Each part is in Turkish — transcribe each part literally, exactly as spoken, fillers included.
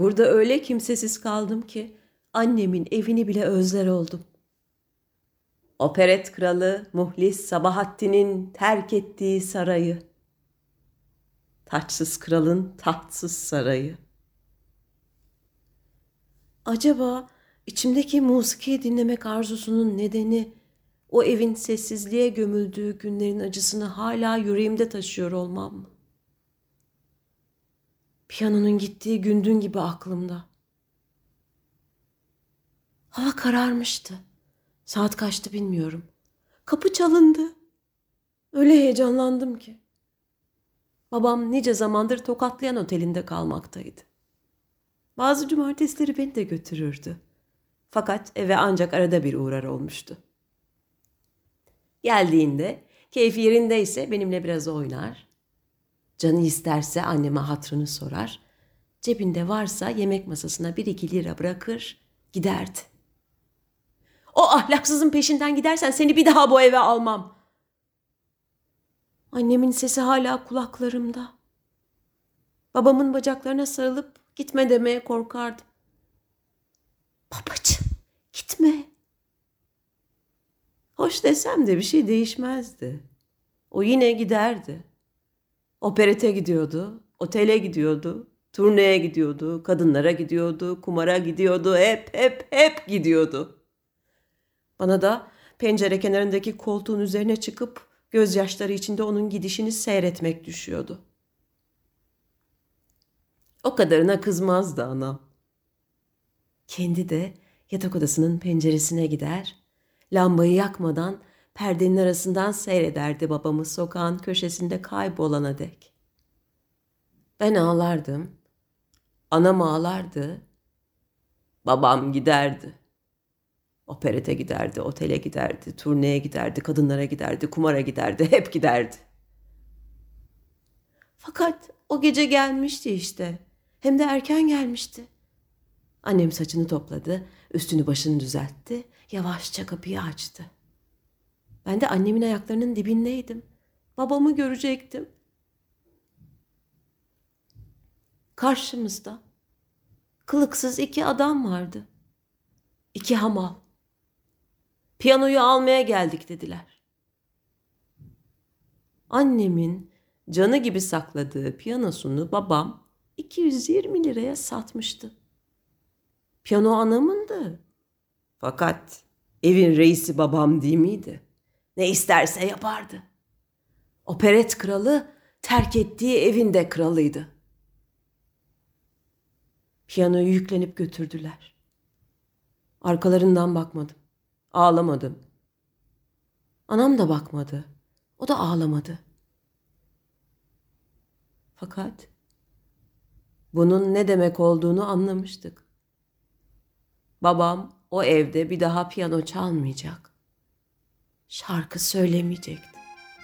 Burada öyle kimsesiz kaldım ki annemin evini bile özler oldum. Operet kralı Muhlis Sabahattin'in terk ettiği sarayı. Taçsız kralın tahtsız sarayı. Acaba içimdeki musikiyi dinlemek arzusunun nedeni o evin sessizliğe gömüldüğü günlerin acısını hala yüreğimde taşıyor olmam mı? Piyanonun gittiği gün dün gibi aklımda. Hava kararmıştı. Saat kaçtı bilmiyorum. Kapı çalındı. Öyle heyecanlandım ki. Babam nice zamandır Tokatlayan Oteli'nde kalmaktaydı. Bazı cumartesileri beni de götürürdü. Fakat eve ancak arada bir uğrar olmuştu. Geldiğinde keyfi yerindeyse benimle biraz oynar. Canı isterse anneme hatrını sorar. Cebinde varsa yemek masasına bir iki lira bırakır giderdi. O ahlaksızın peşinden gidersen seni bir daha bu eve almam. Annemin sesi hala kulaklarımda. Babamın bacaklarına sarılıp gitme demeye korkardım. Babacığım gitme. Hoş desem de bir şey değişmezdi. O yine giderdi. Operete gidiyordu, otele gidiyordu, turneye gidiyordu, kadınlara gidiyordu, kumara gidiyordu, hep hep hep gidiyordu. Bana da pencere kenarındaki koltuğun üzerine çıkıp gözyaşları içinde onun gidişini seyretmek düşüyordu. O kadarına kızmazdı anam. Kendi de yatak odasının penceresine gider, lambayı yakmadan perdenin arasından seyrederdi babamı sokağın köşesinde kaybolana dek. Ben ağlardım, anam ağlardı, babam giderdi. Operete giderdi, otele giderdi, turneye giderdi, kadınlara giderdi, kumara giderdi, hep giderdi. Fakat o gece gelmişti işte, hem de erken gelmişti. Annem saçını topladı, üstünü başını düzeltti, yavaşça kapıyı açtı. Ben de annemin ayaklarının dibindeydim. Babamı görecektim. Karşımızda kılıksız iki adam vardı. İki hamal. Piyanoyu almaya geldik dediler. Annemin canı gibi sakladığı piyanosunu babam iki yüz yirmi liraya satmıştı. Piyano anamındı. Fakat evin reisi babam değil miydi? Ne isterse yapardı. Operet kralı terk ettiği evin de kralıydı. Piyanoyu yüklenip götürdüler. Arkalarından bakmadım. Ağlamadım. Anam da bakmadı. O da ağlamadı. Fakat bunun ne demek olduğunu anlamıştık. Babam o evde bir daha piyano çalmayacak. Şarkı söylemeyecekti.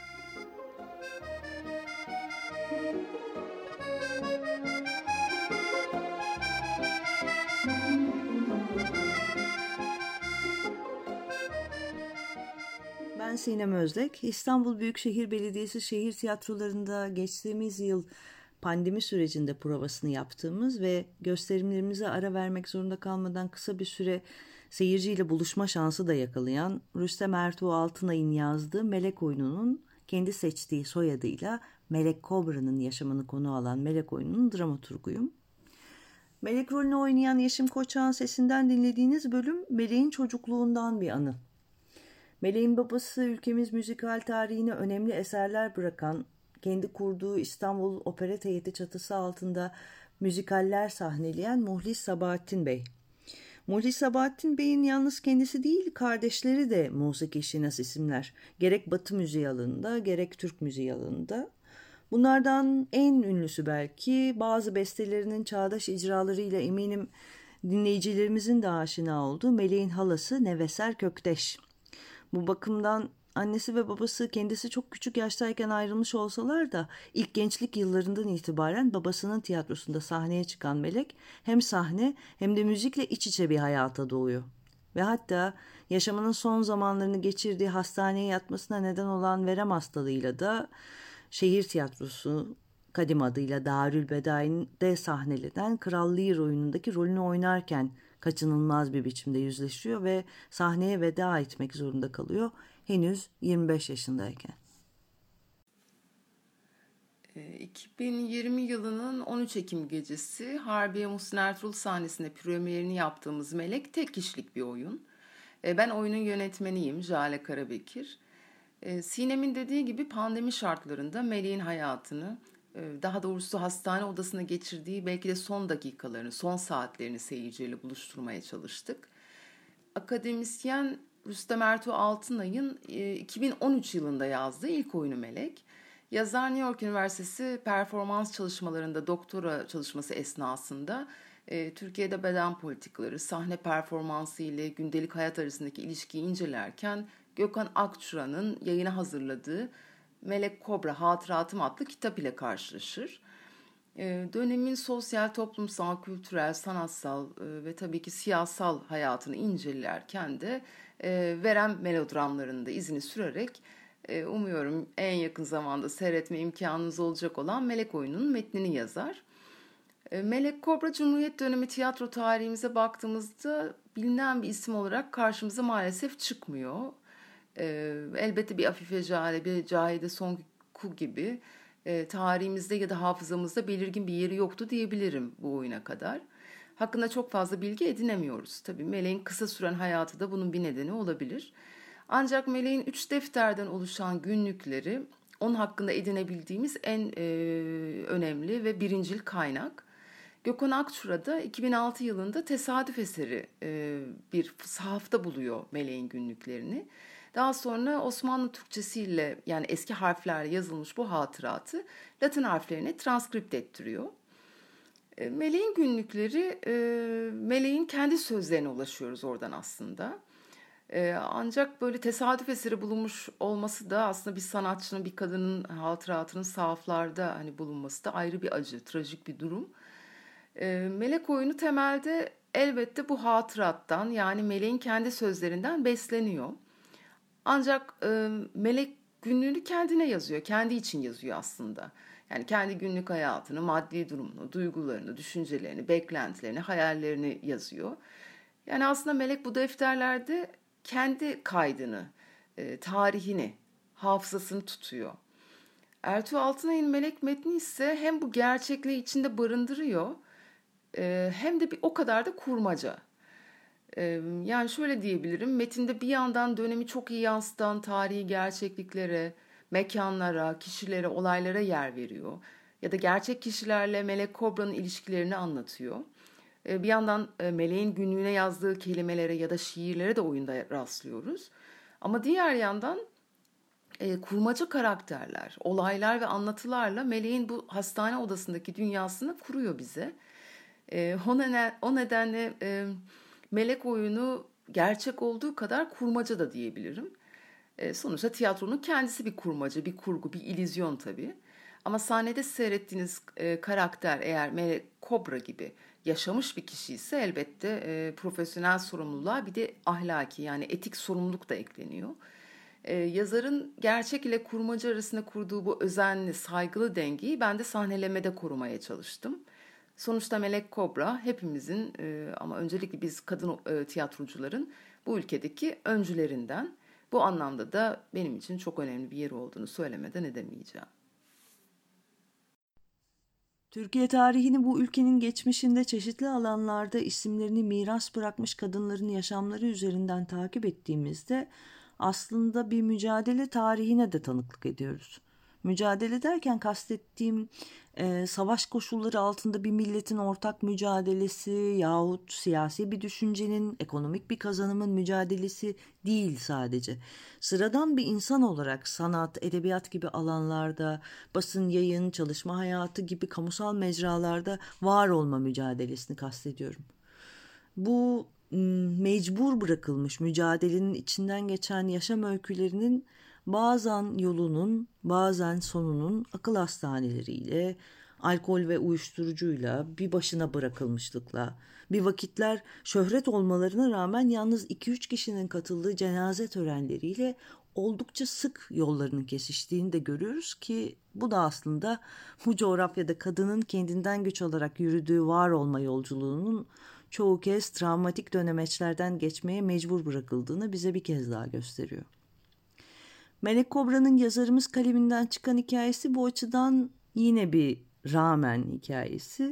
Ben Sinem Özlek. İstanbul Büyükşehir Belediyesi şehir tiyatrolarında geçtiğimiz yıl pandemi sürecinde provasını yaptığımız ve gösterimlerimize ara vermek zorunda kalmadan kısa bir süre seyirciyle buluşma şansı da yakalayan Rüstem Ertuğ Altınay'ın yazdığı Melek oyununun kendi seçtiği soyadıyla Melek Kobra'nın yaşamını konu alan Melek oyununun dramaturguyum. Melek rolünü oynayan Yeşim Koçak'ın sesinden dinlediğiniz bölüm Melek'in çocukluğundan bir anı. Melek'in babası ülkemiz müzikal tarihine önemli eserler bırakan, kendi kurduğu İstanbul Operet Heyeti çatısı altında müzikaller sahneleyen Muhlis Sabahattin Bey. Muhlis Sabahattin Bey'in yalnız kendisi değil, kardeşleri de musiki şinas isimler. Gerek Batı müziği alanında, gerek Türk müziği alanında. Bunlardan en ünlüsü belki bazı bestelerinin çağdaş icralarıyla eminim dinleyicilerimizin de aşina olduğu Melek'in halası Neveser Kökteş. Bu bakımdan annesi ve babası kendisi çok küçük yaştayken ayrılmış olsalar da ilk gençlik yıllarından itibaren babasının tiyatrosunda sahneye çıkan Melek hem sahne hem de müzikle iç içe bir hayata doğuyor. Ve hatta yaşamının son zamanlarını geçirdiği hastaneye yatmasına neden olan verem hastalığıyla da şehir tiyatrosu kadim adıyla Darülbedai'de sahnelenen Kral Lear oyunundaki rolünü oynarken kaçınılmaz bir biçimde yüzleşiyor ve sahneye veda etmek zorunda kalıyor henüz yirmi beş yaşındayken. iki bin yirmi yılının on üç Ekim gecesi Harbiye Muhsin Ertuğrul sahnesinde premierini yaptığımız Melek tek kişilik bir oyun. Ben oyunun yönetmeniyim, Jale Karabekir. Sinem'in dediği gibi pandemi şartlarında Melek'in hayatını, daha doğrusu hastane odasına geçirdiği belki de son dakikalarını, son saatlerini seyirciyle buluşturmaya çalıştık. Akademisyen Rüstem Ertuğ Altınay'ın iki bin on üç yılında yazdığı ilk oyunu Melek. Yazar New York Üniversitesi performans çalışmalarında doktora çalışması esnasında e, Türkiye'de beden politikaları, sahne performansı ile gündelik hayat arasındaki ilişkiyi incelerken Gökhan Akçura'nın yayına hazırladığı Melek Kobra Hatıratım adlı kitap ile karşılaşır. E, dönemin sosyal, toplumsal, kültürel, sanatsal e, ve tabii ki siyasal hayatını incelerken de e, Verem melodramlarında izini sürerek umuyorum en yakın zamanda seyretme imkanınız olacak olan Melek oyununun metnini yazar. Melek Kobra Cumhuriyet dönemi tiyatro tarihimize baktığımızda bilinen bir isim olarak karşımıza maalesef çıkmıyor. Elbette bir Afife Jale, bir Cahide Sonku gibi tarihimizde ya da hafızamızda belirgin bir yeri yoktu diyebilirim bu oyuna kadar. Hakkında çok fazla bilgi edinemiyoruz. Tabii Melek'in kısa süren hayatı da bunun bir nedeni olabilir. Ancak Melek'in üç defterden oluşan günlükleri onun hakkında edinebildiğimiz en e, önemli ve birincil kaynak. Gökhan Akçura da iki bin altı yılında tesadüf eseri e, bir sahafta buluyor Melek'in günlüklerini. Daha sonra Osmanlı Türkçesiyle yani eski harflerle yazılmış bu hatıratı Latin harflerine transkript ettiriyor. E, Melek'in günlükleri, e, Melek'in kendi sözlerine ulaşıyoruz oradan aslında. Ee, ancak böyle tesadüf eseri bulunmuş olması da aslında bir sanatçının, bir kadının hatıratının sahaflarda hani bulunması da ayrı bir acı, trajik bir durum. Ee, Melek oyunu temelde elbette bu hatırattan yani Melek'in kendi sözlerinden besleniyor. Ancak e, Melek günlüğünü kendine yazıyor, kendi için yazıyor aslında. Yani kendi günlük hayatını, maddi durumunu, duygularını, düşüncelerini, beklentilerini, hayallerini yazıyor. Yani aslında Melek bu defterlerde kendi kaydını, e, tarihini, hafızasını tutuyor. Ertuğ Altınay'ın Melek metni ise hem bu gerçekliği içinde barındırıyor e, hem de bir o kadar da kurmaca. E, yani şöyle diyebilirim, metinde bir yandan dönemi çok iyi yansıtan tarihi gerçekliklere, mekanlara, kişilere, olaylara yer veriyor. Ya da gerçek kişilerle Melek Kobra'nın ilişkilerini anlatıyor. Bir yandan Melek'in günlüğüne yazdığı kelimelere ya da şiirlere de oyunda rastlıyoruz. Ama diğer yandan e, kurmaca karakterler, olaylar ve anlatılarla Melek'in bu hastane odasındaki dünyasını kuruyor bize. E, o, neden, o nedenle e, Melek oyunu gerçek olduğu kadar kurmaca da diyebilirim. E, sonuçta tiyatronun kendisi bir kurmaca, bir kurgu, bir illüzyon tabii. Ama sahnede seyrettiğiniz e, karakter eğer Melek Kobra gibi yaşamış bir kişi ise elbette e, profesyonel sorumluluğa bir de ahlaki yani etik sorumluluk da ekleniyor. E, yazarın gerçek ile kurmaca arasında kurduğu bu özenli, saygılı dengeyi ben de sahnelemede korumaya çalıştım. Sonuçta Melek Kobra hepimizin e, ama öncelikle biz kadın e, tiyatrocuların bu ülkedeki öncülerinden. Bu anlamda da benim için çok önemli bir yeri olduğunu söylemeden edemeyeceğim. Türkiye tarihini bu ülkenin geçmişinde çeşitli alanlarda isimlerini miras bırakmış kadınların yaşamları üzerinden takip ettiğimizde aslında bir mücadele tarihine de tanıklık ediyoruz. Mücadele derken kastettiğim e, savaş koşulları altında bir milletin ortak mücadelesi yahut siyasi bir düşüncenin, ekonomik bir kazanımın mücadelesi değil sadece. Sıradan bir insan olarak sanat, edebiyat gibi alanlarda, basın, yayın, çalışma hayatı gibi kamusal mecralarda var olma mücadelesini kastediyorum. Bu mecbur bırakılmış mücadelenin içinden geçen yaşam öykülerinin bazen yolunun, bazen sonunun akıl hastaneleriyle, alkol ve uyuşturucuyla, bir başına bırakılmışlıkla, bir vakitler şöhret olmalarına rağmen yalnız iki üç kişinin katıldığı cenaze törenleriyle oldukça sık yollarının kesiştiğini de görüyoruz ki bu da aslında bu coğrafyada kadının kendinden güç alarak yürüdüğü var olma yolculuğunun çoğu kez travmatik dönemeçlerden geçmeye mecbur bırakıldığını bize bir kez daha gösteriyor. Melek Kobra'nın yazarımız kaleminden çıkan hikayesi bu açıdan yine bir rağmen hikayesi.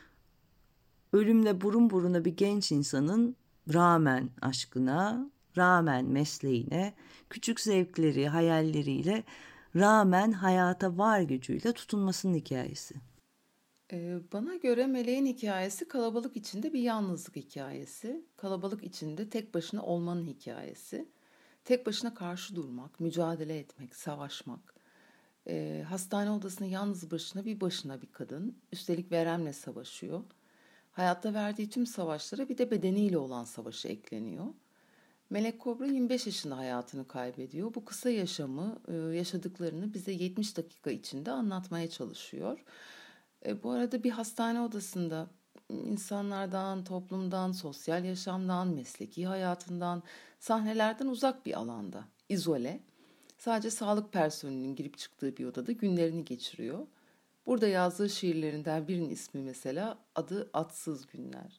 Ölümle burun buruna bir genç insanın rağmen aşkına, rağmen mesleğine, küçük zevkleri, hayalleriyle, rağmen hayata var gücüyle tutunmasının hikayesi. Ee, Bana göre Meleğin hikayesi kalabalık içinde bir yalnızlık hikayesi. Kalabalık içinde tek başına olmanın hikayesi. Tek başına karşı durmak, mücadele etmek, savaşmak. Ee, hastane odasında yalnız başına bir başına bir kadın. Üstelik veremle savaşıyor. Hayatta verdiği tüm savaşlara bir de bedeniyle olan savaşı ekleniyor. Melek Kobra yirmi beş yaşında hayatını kaybediyor. Bu kısa yaşamı, yaşadıklarını bize yetmiş dakika içinde anlatmaya çalışıyor. E, bu arada bir hastane odasında insanlardan, toplumdan, sosyal yaşamdan, mesleki hayatından, sahnelerden uzak bir alanda, izole. Sadece sağlık personelinin girip çıktığı bir odada günlerini geçiriyor. Burada yazdığı şiirlerinden birinin ismi mesela adı Atsız Günler.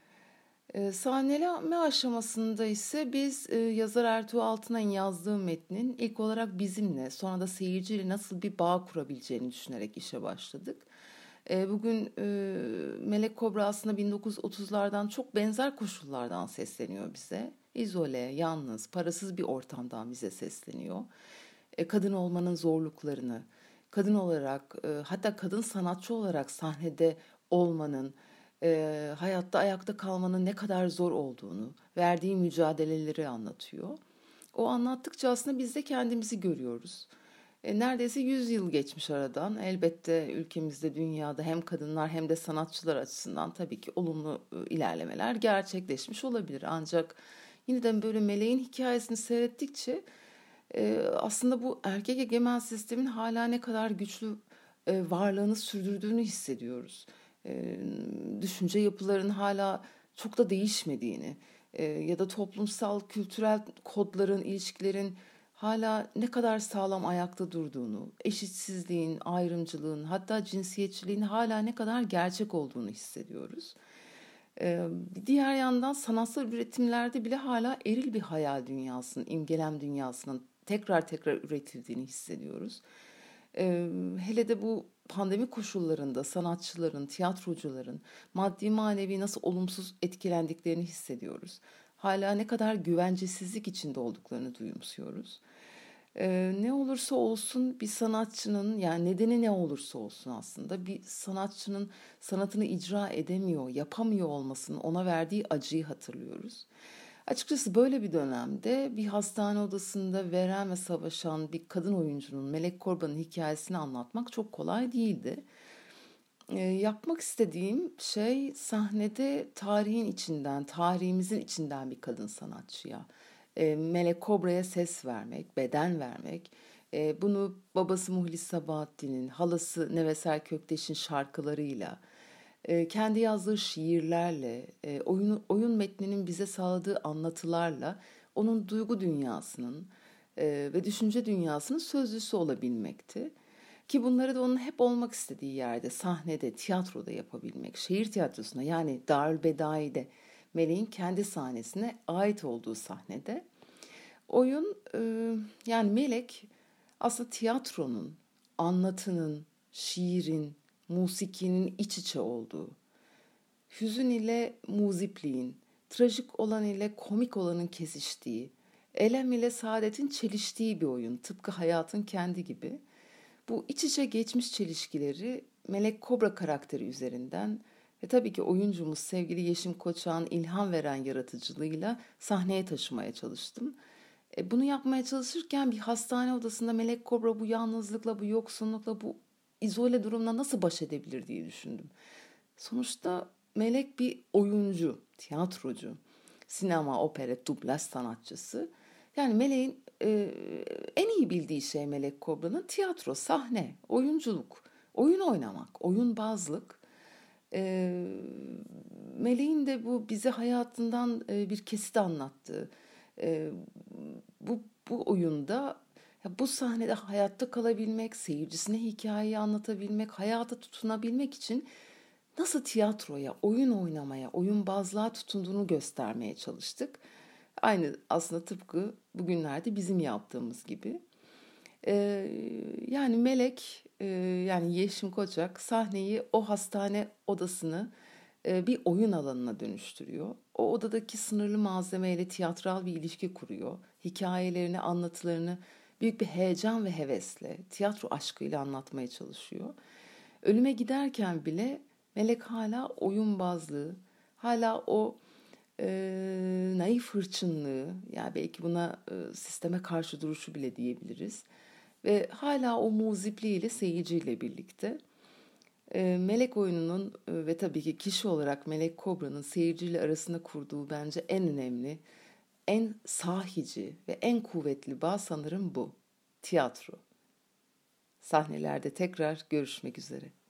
E, sahneleme aşamasında ise biz e, yazar Ertuğ Altınay'ın yazdığı metnin ilk olarak bizimle sonra da seyirciyle nasıl bir bağ kurabileceğini düşünerek işe başladık. E, bugün e, Melek Kobra aslında bin dokuz yüz otuzlardan çok benzer koşullardan sesleniyor bize. İzole, yalnız, parasız bir ortamdan bize sesleniyor. E, kadın olmanın zorluklarını, kadın olarak e, hatta kadın sanatçı olarak sahnede olmanın, e, hayatta ayakta kalmanın ne kadar zor olduğunu, verdiği mücadeleleri anlatıyor. O anlattıkça aslında biz de kendimizi görüyoruz. E, neredeyse yüz yıl geçmiş aradan. Elbette ülkemizde, dünyada hem kadınlar hem de sanatçılar açısından tabii ki olumlu e, ilerlemeler gerçekleşmiş olabilir. Ancak yine de böyle Meleğin hikayesini seyrettikçe e, aslında bu erkek egemen sistemin hala ne kadar güçlü e, varlığını sürdürdüğünü hissediyoruz. E, düşünce yapılarının hala çok da değişmediğini e, ya da toplumsal, kültürel kodların, ilişkilerin hala ne kadar sağlam ayakta durduğunu, eşitsizliğin, ayrımcılığın, hatta cinsiyetçiliğin hala ne kadar gerçek olduğunu hissediyoruz. Ee, bir diğer yandan sanatsal üretimlerde bile hala eril bir hayal dünyasının, imgelem dünyasının tekrar tekrar üretildiğini hissediyoruz. Ee, hele de bu pandemi koşullarında sanatçıların, tiyatrocuların maddi manevi nasıl olumsuz etkilendiklerini hissediyoruz. Hala ne kadar güvencesizlik içinde olduklarını duyumsuyoruz. Ee, ne olursa olsun bir sanatçının, yani nedeni ne olursa olsun aslında bir sanatçının sanatını icra edemiyor, yapamıyor olmasının ona verdiği acıyı hatırlıyoruz. Açıkçası böyle bir dönemde bir hastane odasında veremle savaşan bir kadın oyuncunun, Melek Kobra'nın hikayesini anlatmak çok kolay değildi. Ee, yapmak istediğim şey sahnede tarihin içinden, tarihimizin içinden bir kadın sanatçıya, e, Melek Kobra'ya ses vermek, beden vermek. E, bunu babası Muhlis Sabahattin'in, halası Neveser Kökteş'in şarkılarıyla, e, kendi yazdığı şiirlerle, e, oyun, oyun metninin bize sağladığı anlatılarla onun duygu dünyasının e, ve düşünce dünyasının sözlüsü olabilmekti. Ki bunları da onun hep olmak istediği yerde, sahnede, tiyatroda yapabilmek, şehir tiyatrosunda yani Darülbedai'de, Meleğin kendi sahnesine ait olduğu sahnede. Oyun e, yani Melek aslında tiyatronun, anlatının, şiirin, musikinin iç içe olduğu, hüzün ile muzipliğin, trajik olan ile komik olanın kesiştiği, elem ile saadetin çeliştiği bir oyun. Tıpkı hayatın kendi gibi. Bu iç içe geçmiş çelişkileri Melek Kobra karakteri üzerinden ve tabii ki oyuncumuz sevgili Yeşim Koçak'ın ilham veren yaratıcılığıyla sahneye taşımaya çalıştım. E, bunu yapmaya çalışırken bir hastane odasında Melek Kobra bu yalnızlıkla, bu yoksunlukla, bu izole durumla nasıl baş edebilir diye düşündüm. Sonuçta Melek bir oyuncu, tiyatrocu, sinema, opera, dublaj sanatçısı. Yani Melek'in e, en iyi bildiği şey Melek Kobra'nın tiyatro, sahne, oyunculuk, oyun oynamak, oyunbazlık. E, Melek'in de bu bize hayatından e, bir kesit anlattığı, e, bu bu oyunda, ya bu sahnede hayatta kalabilmek, seyircisine hikayeyi anlatabilmek, hayata tutunabilmek için nasıl tiyatroya, oyun oynamaya, oyunbazlığa tutunduğunu göstermeye çalıştık. Aynı aslında tıpkı bugünlerde bizim yaptığımız gibi. Ee, yani Melek, e, yani Yeşim Koçak sahneyi, o hastane odasını e, bir oyun alanına dönüştürüyor. O odadaki sınırlı malzemeyle tiyatral bir ilişki kuruyor. Hikayelerini, anlatılarını büyük bir heyecan ve hevesle, tiyatro aşkıyla anlatmaya çalışıyor. Ölüme giderken bile Melek hala oyunbazlığı, hala o e, naif hırçınlığı, yani belki buna e, sisteme karşı duruşu bile diyebiliriz. Ve hala o muzipliğiyle seyirciyle birlikte. E, Melek oyununun e, ve tabii ki kişi olarak Melek Kobra'nın seyirciyle arasında kurduğu bence en önemli, en sahici ve en kuvvetli bağ sanırım bu. Tiyatro. Sahnelerde tekrar görüşmek üzere.